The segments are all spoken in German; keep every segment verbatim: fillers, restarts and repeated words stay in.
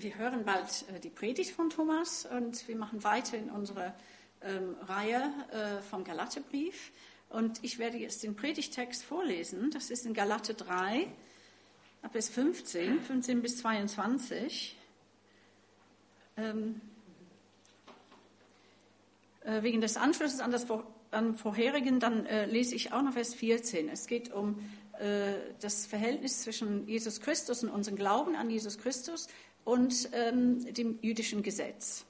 Wir hören bald äh, die Predigt von Thomas und wir machen weiter in unserer ähm, Reihe äh, vom Galaterbrief. Und ich werde jetzt den Predigtext vorlesen. Das ist in Galater drei, ab Vers fünfzehn, fünfzehn bis zweiundzwanzig. Ähm, äh, wegen des Anschlusses an das Vor- an vorherigen, dann äh, lese ich auch noch Vers vierzehn. Es geht um äh, das Verhältnis zwischen Jesus Christus und unserem Glauben an Jesus Christus und ähm, dem jüdischen Gesetz.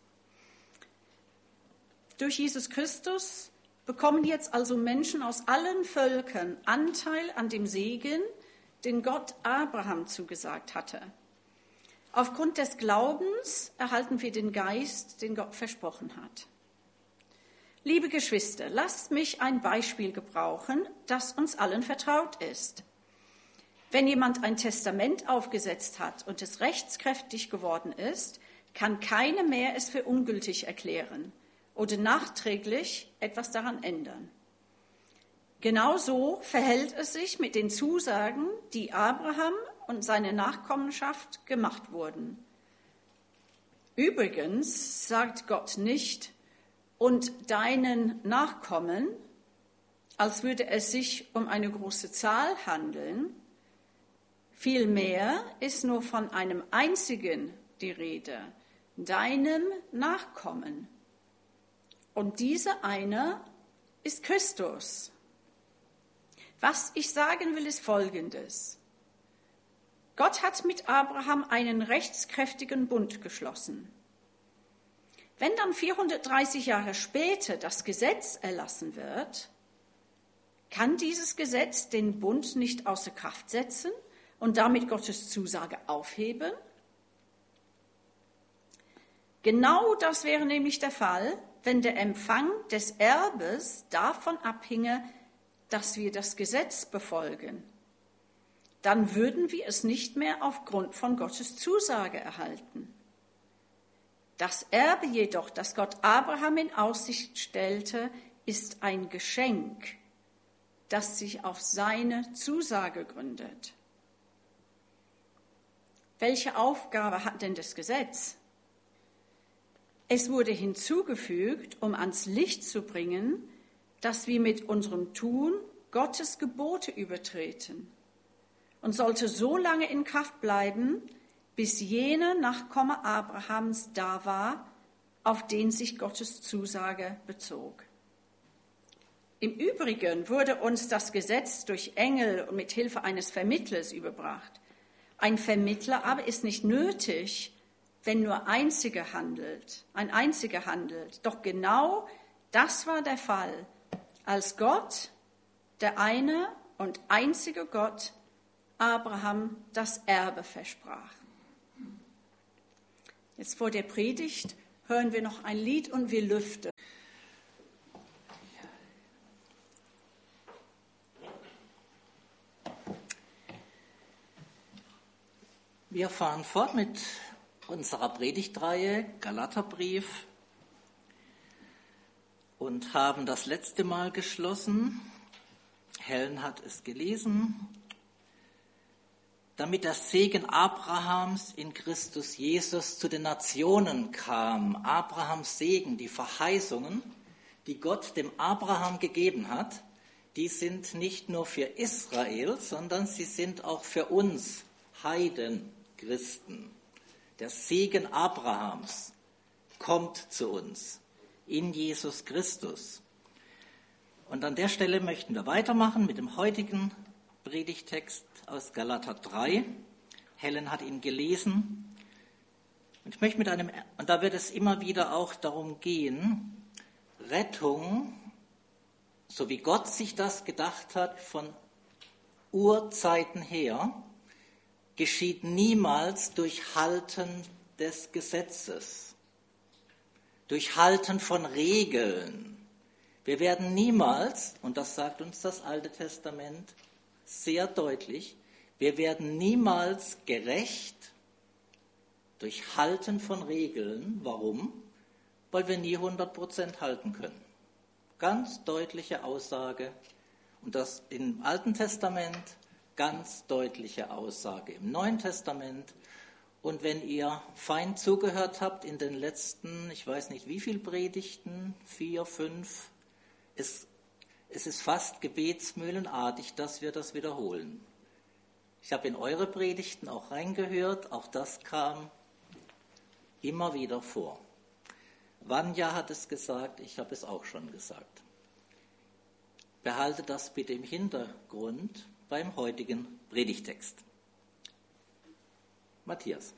Durch Jesus Christus bekommen jetzt also Menschen aus allen Völkern Anteil an dem Segen, den Gott Abraham zugesagt hatte. Aufgrund des Glaubens erhalten wir den Geist, den Gott versprochen hat. Liebe Geschwister, lasst mich ein Beispiel gebrauchen, das uns allen vertraut ist. Wenn jemand ein Testament aufgesetzt hat und es rechtskräftig geworden ist, kann keiner mehr es für ungültig erklären oder nachträglich etwas daran ändern. Genauso verhält es sich mit den Zusagen, die Abraham und seine Nachkommenschaft gemacht wurden. Übrigens sagt Gott nicht, und deinen Nachkommen, als würde es sich um eine große Zahl handeln. Vielmehr ist nur von einem einzigen die Rede, deinem Nachkommen. Und dieser eine ist Christus. Was ich sagen will, ist Folgendes. Gott hat mit Abraham einen rechtskräftigen Bund geschlossen. Wenn dann vierhundertdreißig Jahre später das Gesetz erlassen wird, kann dieses Gesetz den Bund nicht außer Kraft setzen und damit Gottes Zusage aufheben? Genau das wäre nämlich der Fall, wenn der Empfang des Erbes davon abhinge, dass wir das Gesetz befolgen. Dann würden wir es nicht mehr aufgrund von Gottes Zusage erhalten. Das Erbe jedoch, das Gott Abraham in Aussicht stellte, ist ein Geschenk, das sich auf seine Zusage gründet. Welche Aufgabe hat denn das Gesetz? Es wurde hinzugefügt, um ans Licht zu bringen, dass wir mit unserem Tun Gottes Gebote übertreten und sollte so lange in Kraft bleiben, bis jener Nachkomme Abrahams da war, auf den sich Gottes Zusage bezog. Im Übrigen wurde uns das Gesetz durch Engel und mit Hilfe eines Vermittlers überbracht. Ein Vermittler aber ist nicht nötig, wenn nur einziger handelt, ein einziger handelt. Doch genau das war der Fall, als Gott, der eine und einzige Gott, Abraham das Erbe versprach. Jetzt vor der Predigt hören wir noch ein Lied und wir lüften. Wir fahren fort mit unserer Predigtreihe Galaterbrief und haben das letzte Mal geschlossen. Helen hat es gelesen. Damit der Segen Abrahams in Christus Jesus zu den Nationen kam. Abrahams Segen, die Verheißungen, die Gott dem Abraham gegeben hat, die sind nicht nur für Israel, sondern sie sind auch für uns Heiden, Christen. Der Segen Abrahams kommt zu uns in Jesus Christus. Und an der Stelle möchten wir weitermachen mit dem heutigen Predigtext aus Galater drei. Helen hat ihn gelesen. Und ich möchte mit einem, und da wird es immer wieder auch darum gehen, Rettung, so wie Gott sich das gedacht hat von Urzeiten her, geschieht niemals durch Halten des Gesetzes, durch Halten von Regeln. Wir werden niemals, und das sagt uns das Alte Testament sehr deutlich, wir werden niemals gerecht durch Halten von Regeln. Warum? Weil wir nie hundert Prozent halten können. Ganz deutliche Aussage. Und das im Alten Testament, ganz deutliche Aussage im Neuen Testament. Und wenn ihr fein zugehört habt in den letzten, ich weiß nicht wie viel Predigten, vier, fünf, es, es ist fast gebetsmühlenartig, dass wir das wiederholen. Ich habe in eure Predigten auch reingehört, auch das kam immer wieder vor. Vanja hat es gesagt, ich habe es auch schon gesagt. Behalte das bitte im Hintergrund beim heutigen Predigtext. Matthias.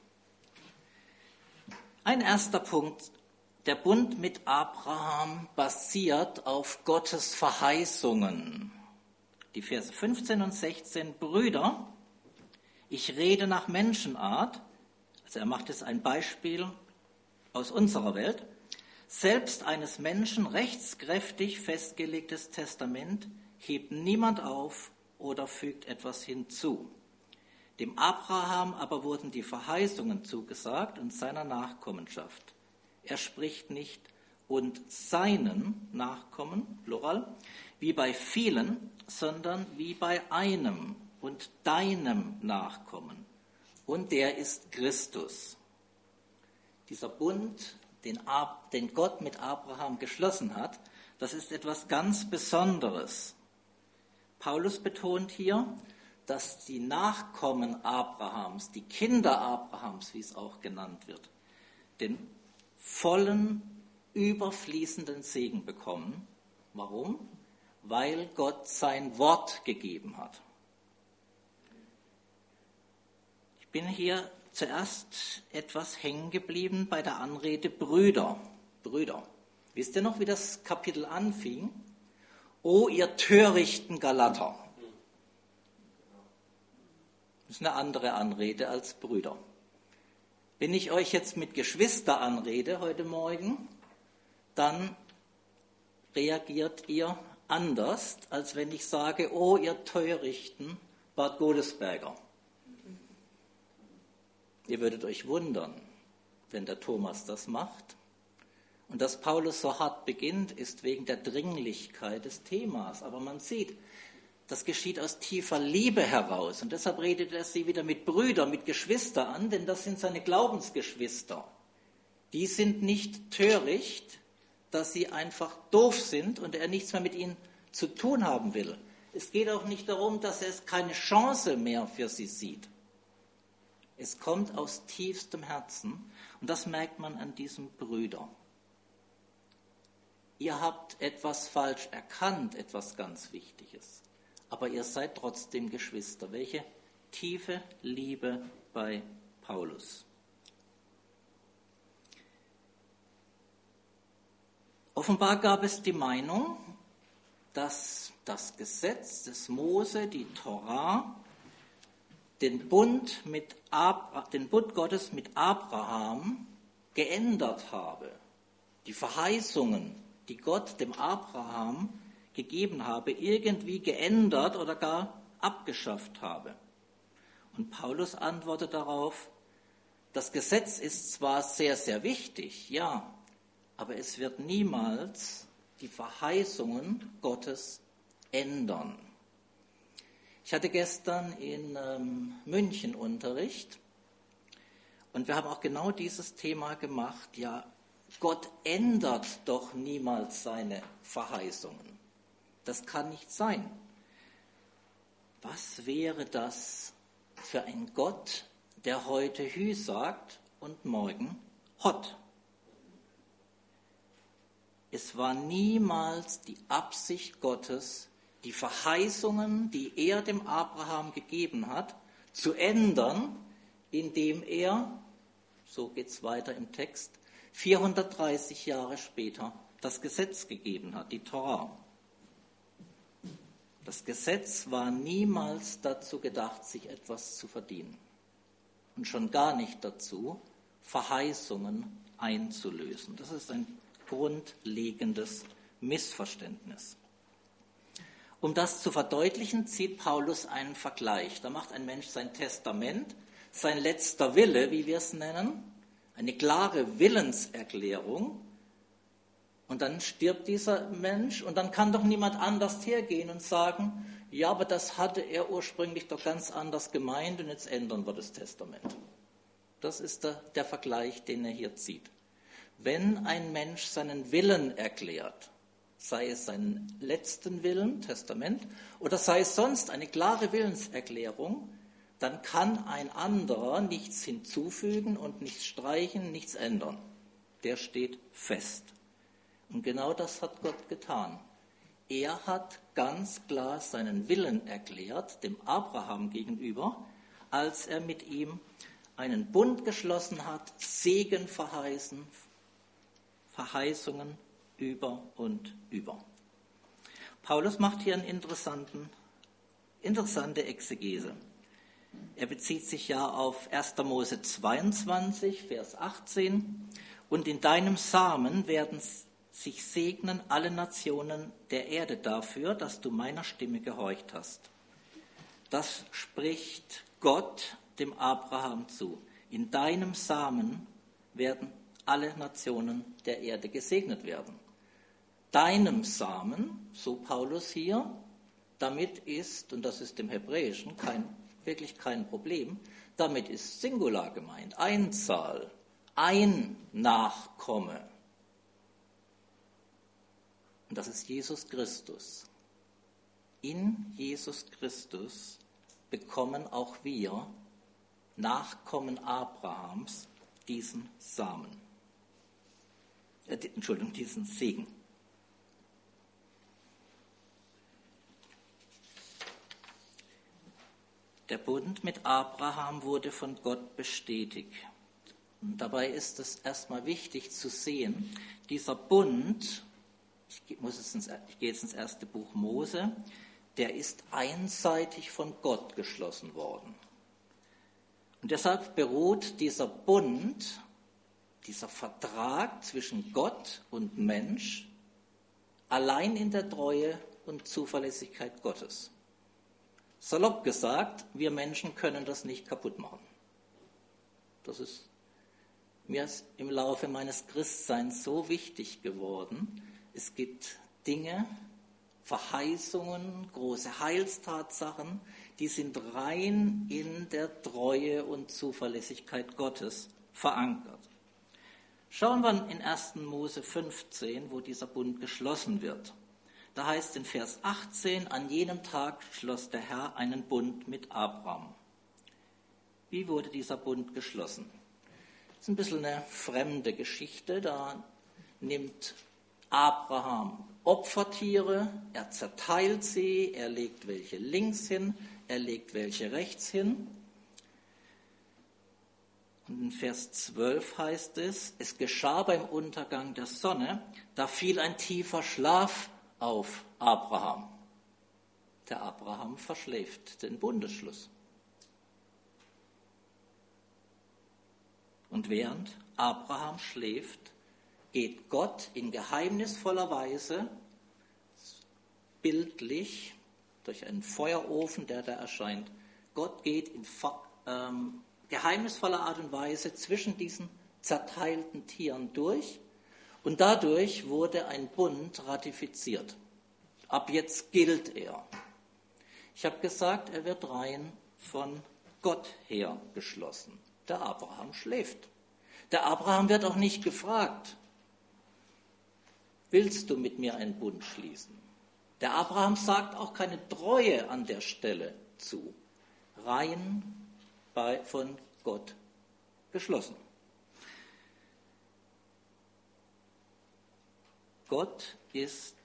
Ein erster Punkt. Der Bund mit Abraham basiert auf Gottes Verheißungen. Die Verse fünfzehn und sechzehn. Brüder, ich rede nach Menschenart. Also er macht jetzt ein Beispiel aus unserer Welt. Selbst eines Menschen rechtskräftig festgelegtes Testament hebt niemand auf oder fügt etwas hinzu. Dem Abraham aber wurden die Verheißungen zugesagt und seiner Nachkommenschaft. Er spricht nicht und seinen Nachkommen, Plural, wie bei vielen, sondern wie bei einem und deinem Nachkommen. Und der ist Christus. Dieser Bund, den, Ab- den Gott mit Abraham geschlossen hat, das ist etwas ganz Besonderes. Paulus betont hier, dass die Nachkommen Abrahams, die Kinder Abrahams, wie es auch genannt wird, den vollen, überfließenden Segen bekommen. Warum? Weil Gott sein Wort gegeben hat. Ich bin hier zuerst etwas hängen geblieben bei der Anrede Brüder. Brüder. Wisst ihr noch, wie das Kapitel anfing? O ihr törichten Galater. Das ist eine andere Anrede als Brüder. Wenn ich euch jetzt mit Geschwister anrede heute Morgen, dann reagiert ihr anders, als wenn ich sage, oh ihr törichten Bad Godesberger. Ihr würdet euch wundern, wenn der Thomas das macht. Und dass Paulus so hart beginnt, ist wegen der Dringlichkeit des Themas. Aber man sieht, das geschieht aus tiefer Liebe heraus. Und deshalb redet er sie wieder mit Brüdern, mit Geschwistern an, denn das sind seine Glaubensgeschwister. Die sind nicht töricht, dass sie einfach doof sind und er nichts mehr mit ihnen zu tun haben will. Es geht auch nicht darum, dass er keine Chance mehr für sie sieht. Es kommt aus tiefstem Herzen und das merkt man an diesem Brüder. Ihr habt etwas falsch erkannt, etwas ganz Wichtiges. Aber ihr seid trotzdem Geschwister. Welche tiefe Liebe bei Paulus. Offenbar gab es die Meinung, dass das Gesetz des Mose, die Torah, den Bund, mit Abra- den Bund Gottes mit Abraham geändert habe. Die Verheißungen, die Gott dem Abraham gegeben habe, irgendwie geändert oder gar abgeschafft habe. Und Paulus antwortet darauf, das Gesetz ist zwar sehr, sehr wichtig, ja, aber es wird niemals die Verheißungen Gottes ändern. Ich hatte gestern in ähm, München Unterricht und wir haben auch genau dieses Thema gemacht. Ja, Gott ändert doch niemals seine Verheißungen. Das kann nicht sein. Was wäre das für ein Gott, der heute Hü sagt und morgen Hott? Es war niemals die Absicht Gottes, die Verheißungen, die er dem Abraham gegeben hat, zu ändern, indem er, so geht es weiter im Text, vierhundertdreißig Jahre später das Gesetz gegeben hat, die Torah. Das Gesetz war niemals dazu gedacht, sich etwas zu verdienen. Und schon gar nicht dazu, Verheißungen einzulösen. Das ist ein grundlegendes Missverständnis. Um das zu verdeutlichen, zieht Paulus einen Vergleich. Da macht ein Mensch sein Testament, sein letzter Wille, wie wir es nennen, eine klare Willenserklärung. Und dann stirbt dieser Mensch und dann kann doch niemand anders hergehen und sagen, ja, aber das hatte er ursprünglich doch ganz anders gemeint und jetzt ändern wir das Testament. Das ist der, der Vergleich, den er hier zieht. Wenn ein Mensch seinen Willen erklärt, sei es seinen letzten Willen, Testament, oder sei es sonst eine klare Willenserklärung, dann kann ein anderer nichts hinzufügen und nichts streichen, nichts ändern. Der steht fest. Und genau das hat Gott getan. Er hat ganz klar seinen Willen erklärt, dem Abraham gegenüber, als er mit ihm einen Bund geschlossen hat, Segen verheißen, Verheißungen über und über. Paulus macht hier eine interessanten, interessante Exegese. Er bezieht sich ja auf erster Mose zweiundzwanzig, Vers achtzehn. Und in deinem Samen werden sich segnen alle Nationen der Erde dafür, dass du meiner Stimme gehorcht hast. Das spricht Gott dem Abraham zu. In deinem Samen werden alle Nationen der Erde gesegnet werden. Deinem Samen, so Paulus hier, damit ist, und das ist im Hebräischen kein, wirklich kein Problem, damit ist Singular gemeint, Einzahl, ein Nachkomme. Und das ist Jesus Christus. In Jesus Christus bekommen auch wir, Nachkommen Abrahams, diesen Samen. Äh, Entschuldigung, diesen Segen. Der Bund mit Abraham wurde von Gott bestätigt. Und dabei ist es erstmal wichtig zu sehen, dieser Bund, ich, muss es ins, ich gehe jetzt ins erste Buch Mose, der ist einseitig von Gott geschlossen worden. Und deshalb beruht dieser Bund, dieser Vertrag zwischen Gott und Mensch allein in der Treue und Zuverlässigkeit Gottes. Salopp gesagt, wir Menschen können das nicht kaputt machen. Das ist mir ist im Laufe meines Christseins so wichtig geworden. Es gibt Dinge, Verheißungen, große Heilstatsachen, die sind rein in der Treue und Zuverlässigkeit Gottes verankert. Schauen wir in erster Mose fünfzehn, wo dieser Bund geschlossen wird. Da heißt in Vers achtzehn, an jenem Tag schloss der Herr einen Bund mit Abraham. Wie wurde dieser Bund geschlossen? Das ist ein bisschen eine fremde Geschichte. Da nimmt Abraham Opfertiere, er zerteilt sie, er legt welche links hin, er legt welche rechts hin. Und in Vers zwölf heißt es, es geschah beim Untergang der Sonne, da fiel ein tiefer Schlaf auf Abraham. Der Abraham verschläft den Bundesschluss. Und während Abraham schläft, geht Gott in geheimnisvoller Weise, bildlich, durch einen Feuerofen, der da erscheint, Gott geht in ähm, geheimnisvoller Art und Weise zwischen diesen zerteilten Tieren durch und dadurch wurde ein Bund ratifiziert. Ab jetzt gilt er. Ich habe gesagt, er wird rein von Gott her geschlossen. Der Abraham schläft. Der Abraham wird auch nicht gefragt, willst du mit mir einen Bund schließen? Der Abraham sagt auch keine Treue an der Stelle zu. Rein bei, von Gott geschlossen. Gott ist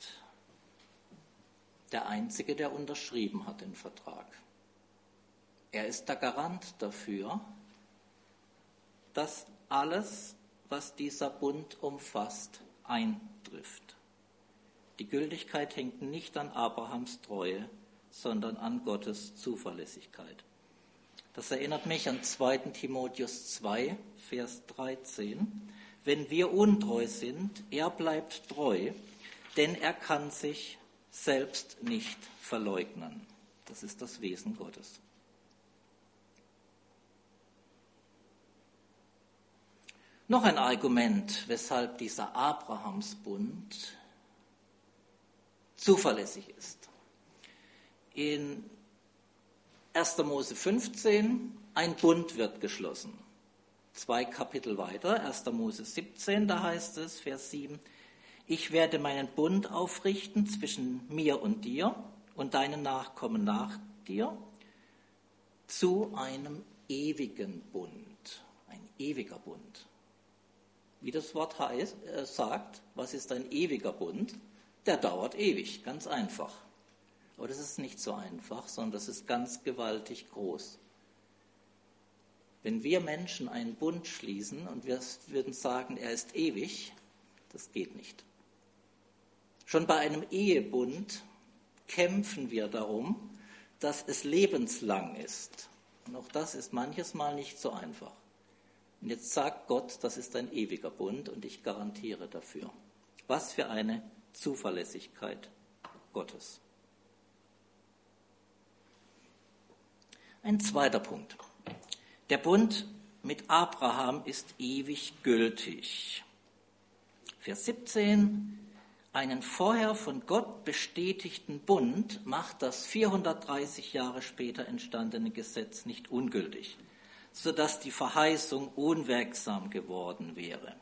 der Einzige, der unterschrieben hat den Vertrag. Er ist der Garant dafür, dass alles, was dieser Bund umfasst, eintrifft. Die Gültigkeit hängt nicht an Abrahams Treue, sondern an Gottes Zuverlässigkeit. Das erinnert mich an zweiter Timotheus zwei, Vers dreizehn. Wenn wir untreu sind, er bleibt treu, denn er kann sich selbst nicht verleugnen. Das ist das Wesen Gottes. Noch ein Argument, weshalb dieser Abrahamsbund zuverlässig ist. In erster Mose fünfzehn, ein Bund wird geschlossen. zwei Kapitel weiter, erster Mose siebzehn, da heißt es, Vers sieben, ich werde meinen Bund aufrichten zwischen mir und dir und deinen Nachkommen nach dir zu einem ewigen Bund, ein ewiger Bund. Wie das Wort heißt, äh, sagt, was ist ein ewiger Bund? Der dauert ewig, ganz einfach. Aber das ist nicht so einfach, sondern das ist ganz gewaltig groß. Wenn wir Menschen einen Bund schließen und wir würden sagen, er ist ewig, das geht nicht. Schon bei einem Ehebund kämpfen wir darum, dass es lebenslang ist. Und auch das ist manches Mal nicht so einfach. Und jetzt sagt Gott, das ist ein ewiger Bund und ich garantiere dafür. Was für eine Zuverlässigkeit Gottes. Ein zweiter Punkt. Der Bund mit Abraham ist ewig gültig. Vers siebzehn. Einen vorher von Gott bestätigten Bund macht das vierhundertdreißig Jahre später entstandene Gesetz nicht ungültig, sodass die Verheißung unwirksam geworden wäre.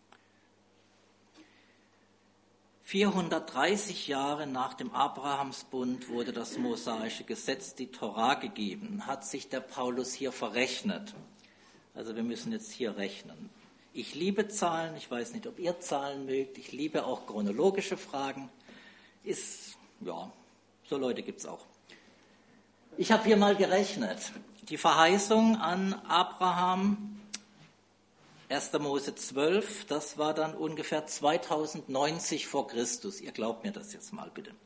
vierhundertdreißig Jahre nach dem Abrahamsbund wurde das mosaische Gesetz, die Torah, gegeben. Hat sich der Paulus hier verrechnet? Also wir müssen jetzt hier rechnen. Ich liebe Zahlen, ich weiß nicht, ob ihr Zahlen mögt, ich liebe auch chronologische Fragen. Ist, ja, so Leute gibt es auch. Ich habe hier mal gerechnet. Die Verheißung an Abraham, erster Mose zwölf, das war dann ungefähr zweitausendneunzig vor Christus. Ihr glaubt mir das jetzt mal bitte.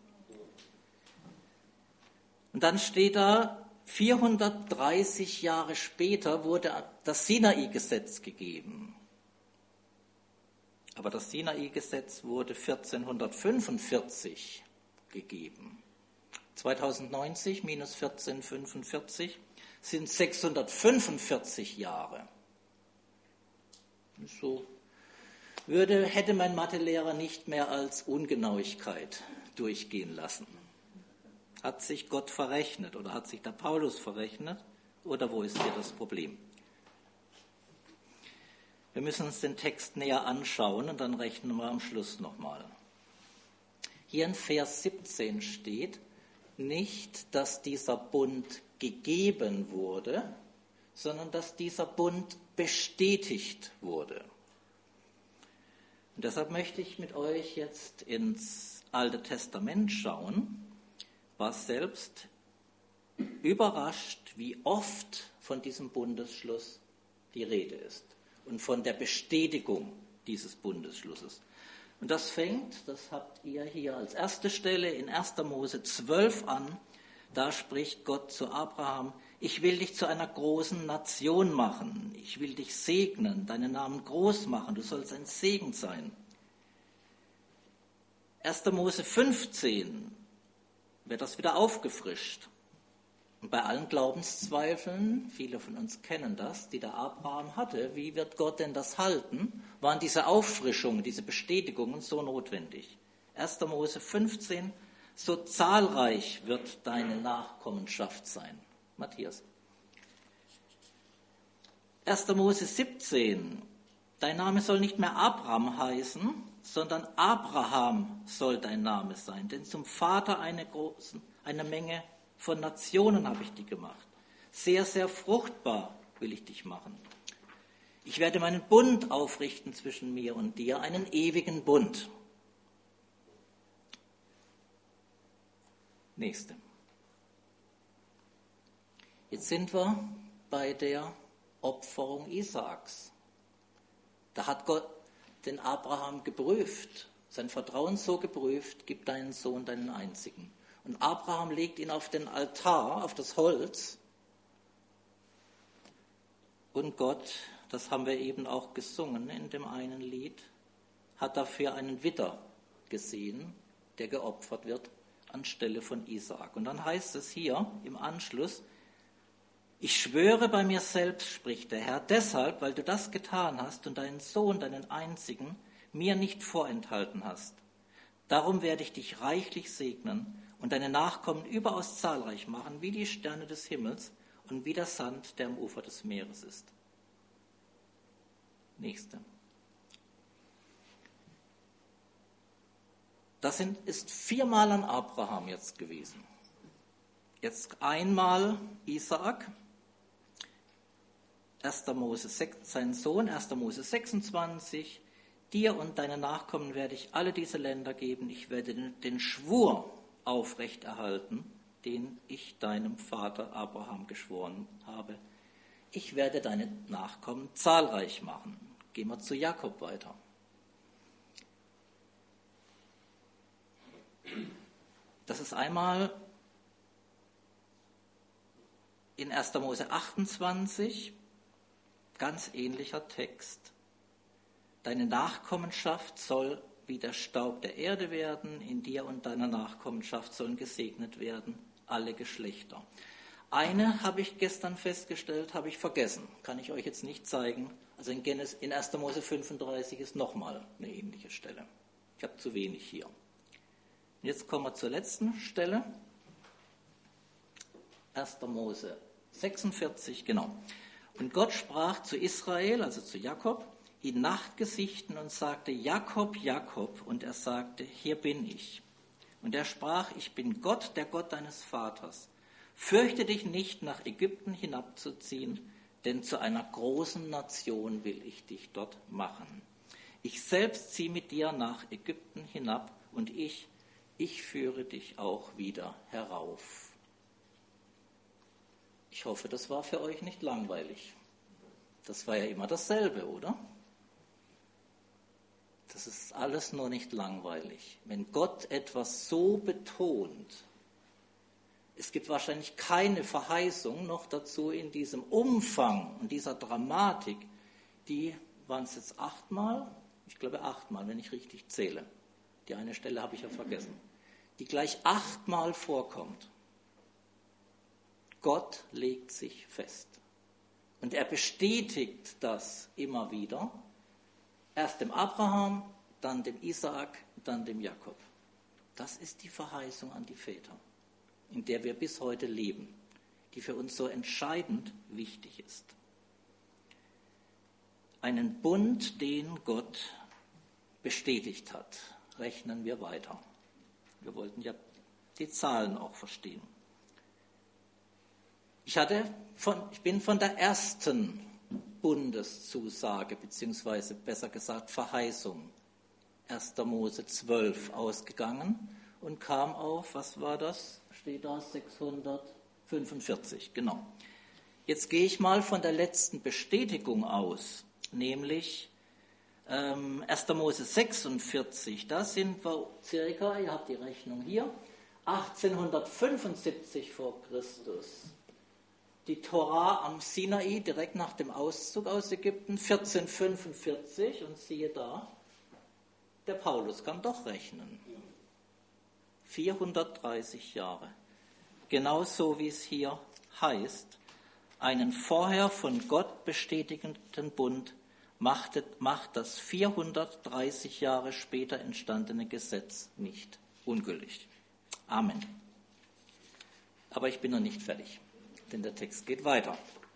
Und dann steht da, vierhundertdreißig Jahre später wurde das Sinai-Gesetz gegeben. Aber das Sinai-Gesetz wurde vierzehnhundertfünfundvierzig gegeben. zweitausendneunzig minus vierzehnhundertfünfundvierzig sind sechshundertfünfundvierzig Jahre. So würde, hätte mein Mathelehrer nicht mehr als Ungenauigkeit durchgehen lassen. Hat sich Gott verrechnet oder hat sich der Paulus verrechnet oder wo ist hier das Problem? Wir müssen uns den Text näher anschauen und dann rechnen wir am Schluss nochmal. Hier in Vers siebzehn steht nicht, dass dieser Bund gegeben wurde, sondern dass dieser Bund bestätigt wurde. Und deshalb möchte ich mit euch jetzt ins Alte Testament schauen, was selbst überrascht, wie oft von diesem Bundesschluss die Rede ist und von der Bestätigung dieses Bundesschlusses. Und das fängt, das habt ihr hier als erste Stelle in erster Mose zwölf an, da spricht Gott zu Abraham, ich will dich zu einer großen Nation machen, ich will dich segnen, deinen Namen groß machen, du sollst ein Segen sein. erster Mose fünfzehn wird das wieder aufgefrischt. Und bei allen Glaubenszweifeln, viele von uns kennen das, die der Abraham hatte, wie wird Gott denn das halten, waren diese Auffrischungen, diese Bestätigungen so notwendig. erster Mose fünfzehn, so zahlreich wird deine Nachkommenschaft sein. Matthias. erster Mose siebzehn, dein Name soll nicht mehr Abram heißen, sondern Abraham soll dein Name sein, denn zum Vater einer großen, einer Menge von Nationen habe ich dich gemacht. Sehr, sehr fruchtbar will ich dich machen. Ich werde meinen Bund aufrichten zwischen mir und dir, einen ewigen Bund. Nächste. Jetzt sind wir bei der Opferung Isaaks. Da hat Gott den Abraham geprüft, sein Vertrauen so geprüft, gib deinen Sohn, deinen einzigen. Und Abraham legt ihn auf den Altar, auf das Holz. Und Gott, das haben wir eben auch gesungen in dem einen Lied, hat dafür einen Widder gesehen, der geopfert wird anstelle von Isaak. Und dann heißt es hier im Anschluss, ich schwöre bei mir selbst, spricht der Herr, deshalb, weil du das getan hast und deinen Sohn, deinen einzigen, mir nicht vorenthalten hast. Darum werde ich dich reichlich segnen und deine Nachkommen überaus zahlreich machen, wie die Sterne des Himmels und wie der Sand, der am Ufer des Meeres ist. Nächste. Das sind, ist viermal an Abraham jetzt gewesen. Jetzt einmal Isaak, erster Mose, sein Sohn, erster Mose sechsundzwanzig. Dir und deinen Nachkommen werde ich alle diese Länder geben. Ich werde den Schwur aufrechterhalten, den ich deinem Vater Abraham geschworen habe. Ich werde deine Nachkommen zahlreich machen. Gehen wir zu Jakob weiter. Das ist einmal in erster Mose achtundzwanzig, ganz ähnlicher Text. Deine Nachkommenschaft soll wie der Staub der Erde werden, in dir und deiner Nachkommenschaft sollen gesegnet werden alle Geschlechter. Eine habe ich gestern festgestellt, habe ich vergessen, kann ich euch jetzt nicht zeigen. Also in, Genesis, in erster Mose fünfunddreißig ist nochmal eine ähnliche Stelle. Ich habe zu wenig hier. Und jetzt kommen wir zur letzten Stelle. erster Mose sechsundvierzig, genau. Und Gott sprach zu Israel, also zu Jakob, in Nachtgesichten und sagte, Jakob, Jakob. Und er sagte, hier bin ich. Und er sprach, ich bin Gott, der Gott deines Vaters. Fürchte dich nicht, nach Ägypten hinabzuziehen, denn zu einer großen Nation will ich dich dort machen. Ich selbst ziehe mit dir nach Ägypten hinab und ich, ich führe dich auch wieder herauf. Ich hoffe, das war für euch nicht langweilig. Das war ja immer dasselbe, oder? Das ist alles nur nicht langweilig. Wenn Gott etwas so betont, es gibt wahrscheinlich keine Verheißung noch dazu in diesem Umfang und dieser Dramatik, die waren es jetzt achtmal, ich glaube achtmal, wenn ich richtig zähle. Die eine Stelle habe ich ja vergessen, die gleich achtmal vorkommt. Gott legt sich fest. Und er bestätigt das immer wieder. Erst dem Abraham, dann dem Isaak, dann dem Jakob. Das ist die Verheißung an die Väter, in der wir bis heute leben, die für uns so entscheidend wichtig ist. Einen Bund, den Gott bestätigt hat, rechnen wir weiter. Wir wollten ja die Zahlen auch verstehen. Ich, hatte von, ich bin von der ersten Bundeszusage, beziehungsweise besser gesagt Verheißung, erster Mose zwölf ausgegangen und kam auf, was war das? Steht da sechshundertfünfundvierzig, genau. Jetzt gehe ich mal von der letzten Bestätigung aus, nämlich ähm, erster Mose sechsundvierzig, da sind wir circa, ihr habt die Rechnung hier, achtzehnhundertfünfundsiebzig vor Christus. Die Tora am Sinai, direkt nach dem Auszug aus Ägypten, vierzehnhundertfünfundvierzig, und siehe da, der Paulus kann doch rechnen. vierhundertdreißig Jahre. Genauso wie es hier heißt, einen vorher von Gott bestätigten Bund macht, macht das vierhundertdreißig Jahre später entstandene Gesetz nicht ungültig. Amen. Aber ich bin noch nicht fertig, denn der Text geht weiter.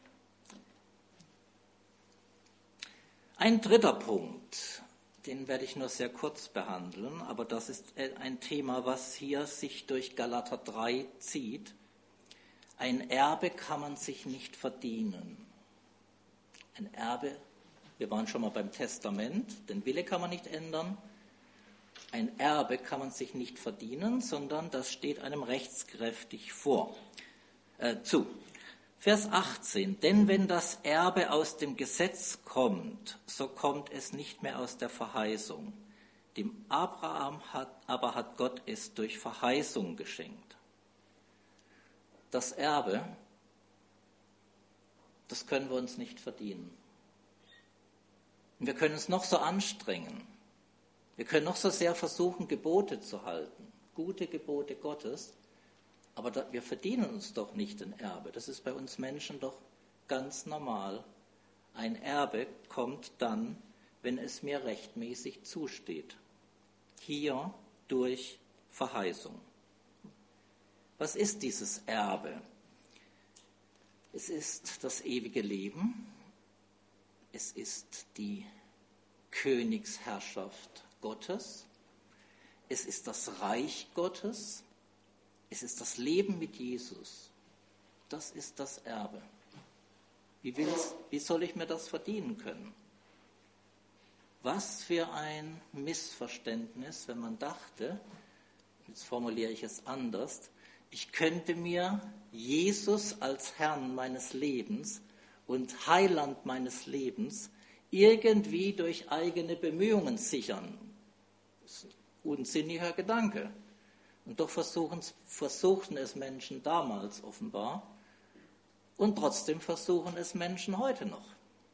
Ein dritter Punkt, den werde ich nur sehr kurz behandeln, aber das ist ein Thema, was hier sich durch Galater drei zieht. Ein Erbe kann man sich nicht verdienen. Ein Erbe, wir waren schon mal beim Testament, den Wille kann man nicht ändern. Ein Erbe kann man sich nicht verdienen, sondern das steht einem rechtskräftig vor, äh, zu. Vers achtzehn, denn wenn das Erbe aus dem Gesetz kommt, so kommt es nicht mehr aus der Verheißung. Dem Abraham hat, aber hat Gott es durch Verheißung geschenkt. Das Erbe, das können wir uns nicht verdienen. Und wir können uns noch so anstrengen. Wir können noch so sehr versuchen, Gebote zu halten, gute Gebote Gottes. Aber da, wir verdienen uns doch nicht ein Erbe. Das ist bei uns Menschen doch ganz normal. Ein Erbe kommt dann, wenn es mir rechtmäßig zusteht. Hier durch Verheißung. Was ist dieses Erbe? Es ist das ewige Leben. es ist die Königsherrschaft Gottes, es ist das Reich Gottes, es ist das Leben mit Jesus. Das ist das Erbe. Wie, will's, wie soll ich mir das verdienen können? Was für ein Missverständnis, wenn man dachte, jetzt formuliere ich es anders, ich könnte mir Jesus als Herrn meines Lebens und Heiland meines Lebens irgendwie durch eigene Bemühungen sichern. Das ist ein unsinniger Gedanke. Und doch versuchen, versuchten es Menschen damals offenbar und trotzdem versuchen es Menschen heute noch.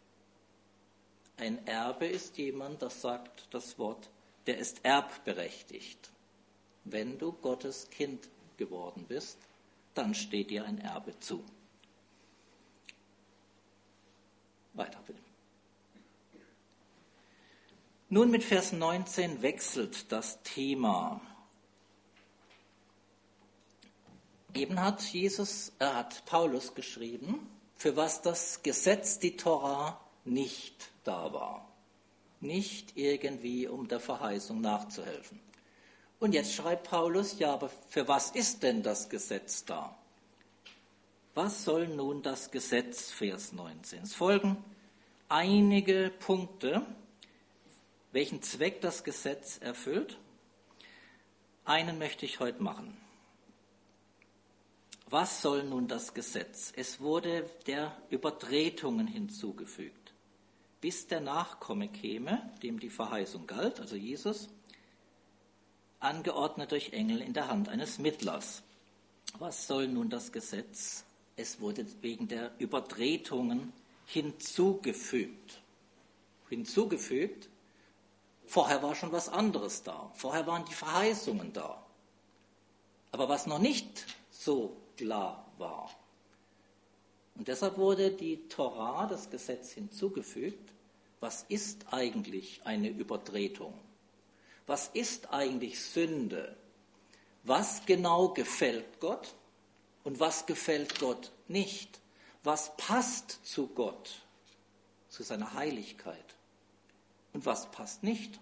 Ein Erbe ist jemand, das sagt das Wort, der ist erbberechtigt. Wenn du Gottes Kind geworden bist, dann steht dir ein Erbe zu. Weiter bitte. Nun mit Vers neunzehn wechselt das Thema. Eben hat Jesus, er hat Paulus geschrieben, für was das Gesetz, die Tora, nicht da war. Nicht irgendwie, um der Verheißung nachzuhelfen. Und jetzt schreibt Paulus, ja, aber für was ist denn das Gesetz da? Was soll nun das Gesetz, Vers neunzehn? Es folgen einige Punkte, welchen Zweck das Gesetz erfüllt. Einen möchte ich heute machen. Was soll nun das Gesetz? Es wurde der Übertretungen hinzugefügt, bis der Nachkomme käme, dem die Verheißung galt, also Jesus, angeordnet durch Engel in der Hand eines Mittlers. Was soll nun das Gesetz? Es wurde wegen der Übertretungen hinzugefügt. Hinzugefügt? Vorher war schon was anderes da. Vorher waren die Verheißungen da. Aber was noch nicht so klar war. Und deshalb wurde die Tora, das Gesetz, hinzugefügt. Was ist eigentlich eine Übertretung? Was ist eigentlich Sünde? Was genau gefällt Gott und was gefällt Gott nicht? Was passt zu Gott, zu seiner Heiligkeit und was passt nicht?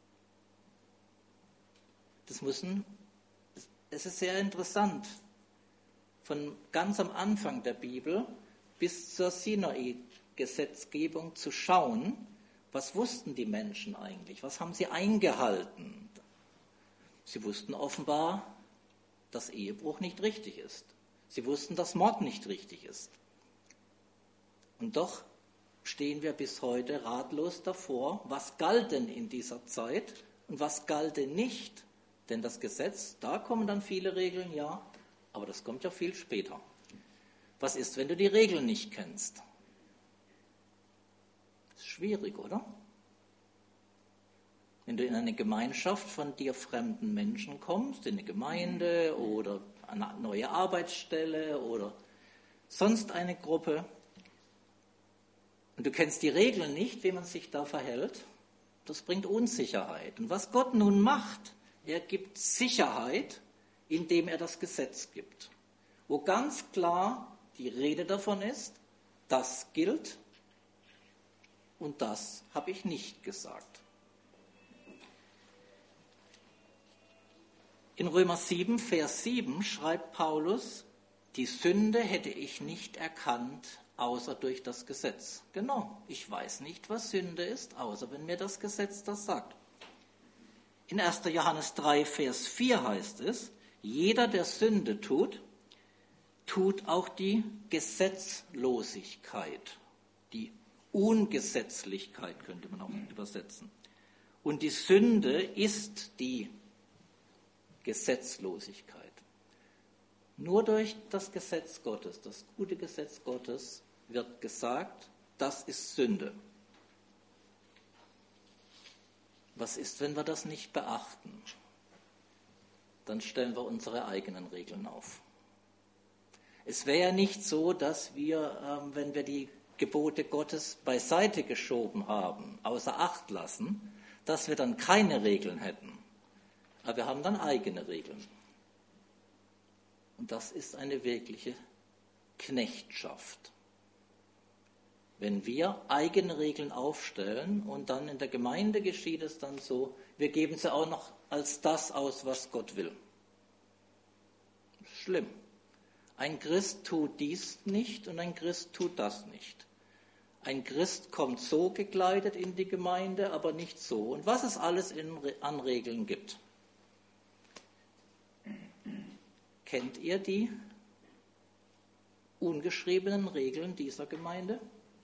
Das müssen, es ist sehr interessant, von ganz am Anfang der Bibel bis zur Sinai-Gesetzgebung zu schauen, was wussten die Menschen eigentlich? Was haben sie eingehalten? Sie wussten offenbar, dass Ehebruch nicht richtig ist. Sie wussten, dass Mord nicht richtig ist. Und doch stehen wir bis heute ratlos davor, was galt denn in dieser Zeit und was galt denn nicht. Denn das Gesetz, da kommen dann viele Regeln, ja, aber das kommt ja viel später. Was ist, wenn du die Regeln nicht kennst? Das ist schwierig, oder? Wenn du in eine Gemeinschaft von dir fremden Menschen kommst, in eine Gemeinde oder eine neue Arbeitsstelle oder sonst eine Gruppe, und du kennst die Regeln nicht, wie man sich da verhält, das bringt Unsicherheit. Und was Gott nun macht, er gibt Sicherheit, indem er das Gesetz gibt, wo ganz klar die Rede davon ist, das gilt und das habe ich nicht gesagt. In Römer sieben, Vers sieben schreibt Paulus, die Sünde hätte ich nicht erkannt, außer durch das Gesetz. Genau, ich weiß nicht, was Sünde ist, außer wenn mir das Gesetz das sagt. In erster Johannes drei, Vers vier heißt es, jeder, der Sünde tut, tut auch die Gesetzlosigkeit, die Ungesetzlichkeit könnte man auch übersetzen. Und die Sünde ist die Gesetzlosigkeit. Nur durch das Gesetz Gottes, das gute Gesetz Gottes, wird gesagt, das ist Sünde. Was ist, wenn wir das nicht beachten? Dann stellen wir unsere eigenen Regeln auf. Es wäre ja nicht so, dass wir, ähm, wenn wir die Gebote Gottes beiseite geschoben haben, außer Acht lassen, dass wir dann keine Regeln hätten. Aber wir haben dann eigene Regeln. Und das ist eine wirkliche Knechtschaft. Wenn wir eigene Regeln aufstellen und dann in der Gemeinde geschieht es dann so, wir geben sie auch noch als das aus, was Gott will. Schlimm. Ein Christ tut dies nicht und ein Christ tut das nicht. Ein Christ kommt so gekleidet in die Gemeinde, aber nicht so. Und was es alles in, an Regeln gibt. Kennt ihr die ungeschriebenen Regeln dieser Gemeinde?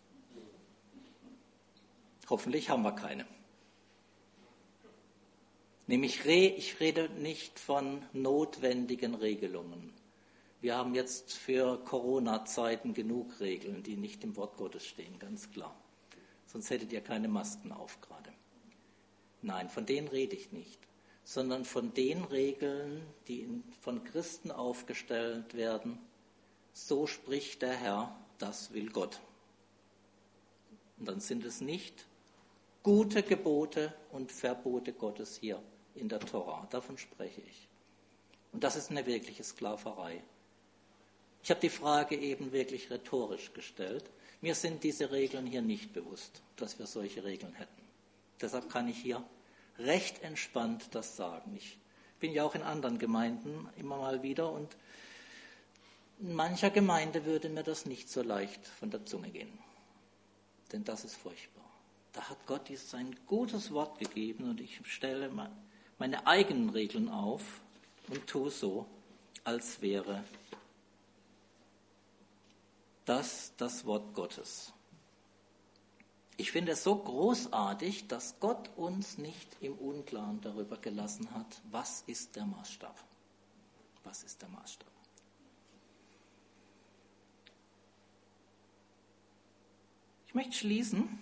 Hoffentlich haben wir keine. Nämlich, ich rede nicht von notwendigen Regelungen. Wir haben jetzt für Corona-Zeiten genug Regeln, die nicht im Wort Gottes stehen, ganz klar. Sonst hättet ihr keine Masken auf gerade. Nein, von denen rede ich nicht, sondern von den Regeln, die in, von Christen aufgestellt werden. So spricht der Herr, das will Gott. Und dann sind es nicht gute Gebote und Verbote Gottes hier in der Tora. Davon spreche ich. Und das ist eine wirkliche Sklaverei. Ich habe die Frage eben wirklich rhetorisch gestellt. Mir sind diese Regeln hier nicht bewusst, dass wir solche Regeln hätten. Deshalb kann ich hier recht entspannt das sagen. Ich bin ja auch in anderen Gemeinden immer mal wieder und in mancher Gemeinde würde mir das nicht so leicht von der Zunge gehen. Denn das ist furchtbar. Da hat Gott uns ein gutes Wort gegeben und ich stelle meine eigenen Regeln auf und tue so, als wäre das das Wort Gottes. Ich finde es so großartig, dass Gott uns nicht im Unklaren darüber gelassen hat, was ist der Maßstab? Was ist der Maßstab? Ich möchte schließen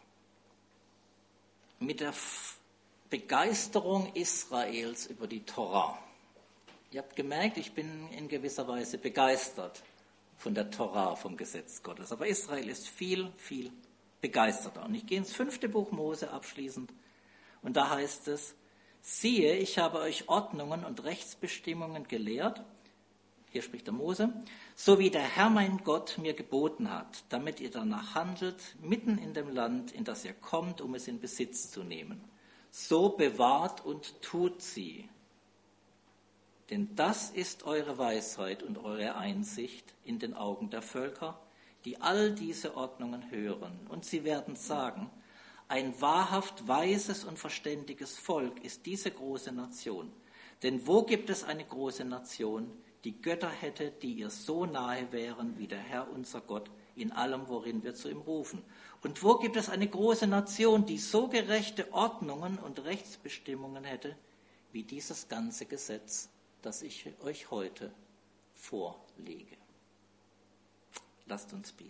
mit der Begeisterung Israels über die Tora. Ihr habt gemerkt, ich bin in gewisser Weise begeistert von der Tora, vom Gesetz Gottes. Aber Israel ist viel, viel begeisterter. Und ich gehe ins fünfte Buch Mose abschließend. Und da heißt es, siehe, ich habe euch Ordnungen und Rechtsbestimmungen gelehrt, hier spricht der Mose, so wie der Herr mein Gott mir geboten hat, damit ihr danach handelt, mitten in dem Land, in das ihr kommt, um es in Besitz zu nehmen. So bewahrt und tut sie. Denn das ist eure Weisheit und eure Einsicht in den Augen der Völker, die all diese Ordnungen hören. Und sie werden sagen, ein wahrhaft weises und verständiges Volk ist diese große Nation. Denn wo gibt es eine große Nation, die Götter hätte, die ihr so nahe wären wie der Herr unser Gott in allem, worin wir zu ihm rufen? Und wo gibt es eine große Nation, die so gerechte Ordnungen und Rechtsbestimmungen hätte, wie dieses ganze Gesetz, das ich euch heute vorlege? Lasst uns beten.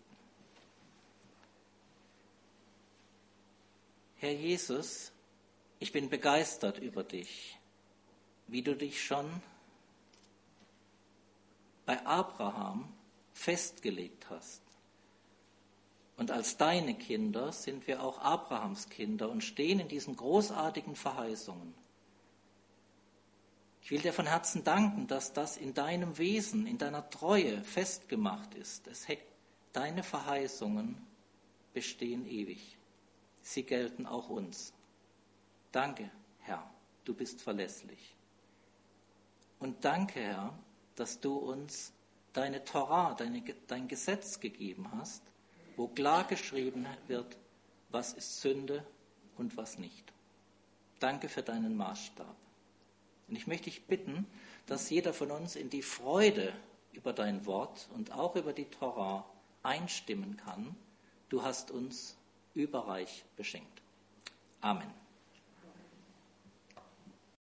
Herr Jesus, ich bin begeistert über dich, wie du dich schon bei Abraham festgelegt hast. Und als deine Kinder sind wir auch Abrahams Kinder und stehen in diesen großartigen Verheißungen. Ich will dir von Herzen danken, dass das in deinem Wesen, in deiner Treue festgemacht ist. Es, deine Verheißungen bestehen ewig. Sie gelten auch uns. Danke, Herr, du bist verlässlich. Und danke, Herr, dass du uns deine Tora, deine, dein Gesetz gegeben hast, wo klar geschrieben wird, was ist Sünde und was nicht. Danke für deinen Maßstab. Und ich möchte dich bitten, dass jeder von uns in die Freude über dein Wort und auch über die Tora einstimmen kann. Du hast uns überreich beschenkt. Amen.